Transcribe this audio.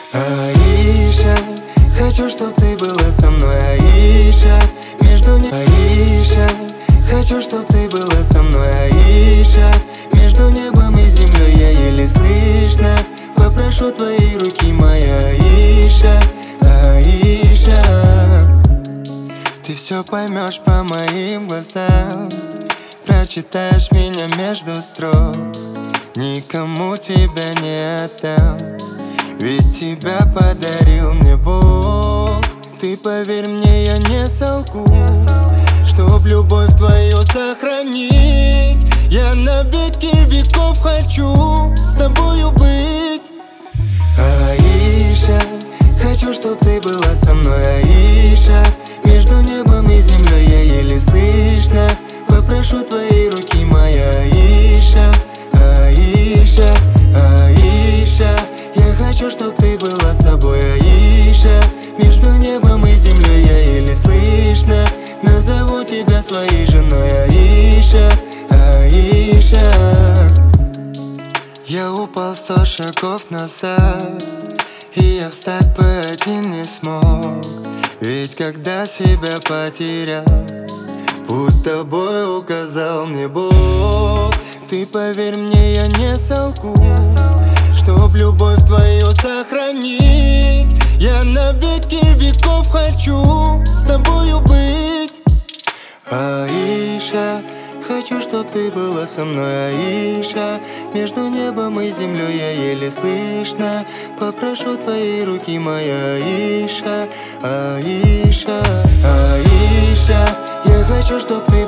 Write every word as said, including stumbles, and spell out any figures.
Аиша, хочу, чтоб ты была со мной, Аиша. Между не... Аиша, хочу, чтоб ты была со мной, Аиша. Между небом и землей я еле слышно попрошу твоей руки, моя Аиша. Аиша, ты все поймешь по моим глазам, прочитаешь меня между строк. Никому тебя не отдам, ведь тебя подарил мне Бог. Ты поверь мне, я не солгу, чтоб любовь твою сохранить. Я на веки веков хочу с тобою быть. Аиша, хочу, чтоб ты была со мной, Аиша. Между небом и землей я еле слышно попрошу твоей руки, моя Аиша. Аиша, Аиша, я хочу, чтоб ты была собой, Аиша. Между небом и землей я еле слышно назову тебя своей женой, Аиша. Аиша, я упал сто шагов назад, и я встать бы один не смог. Ведь когда себя потерял, путь тобой указал мне Бог. Ты поверь мне, я не солгу, чтоб любовь твою сохранить. Я на веки веков хочу с тобою быть. Аиша, хочу, чтоб ты была со мной, Аиша. Между небом и землей я еле слышно попрошу твоей руки, моя Аиша. Аиша, Аиша, я хочу, чтоб ты